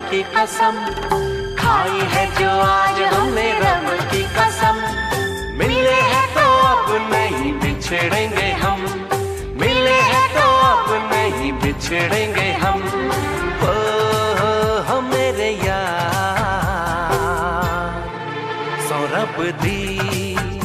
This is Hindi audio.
की कसम, खाई है जो आज हमने रब की कसम। मिले हैं तो अब नहीं बिछड़ेंगे हम, मिले हैं तो अब नहीं बिछड़ेंगे हम। ओ मेरे यार, सौरभ दी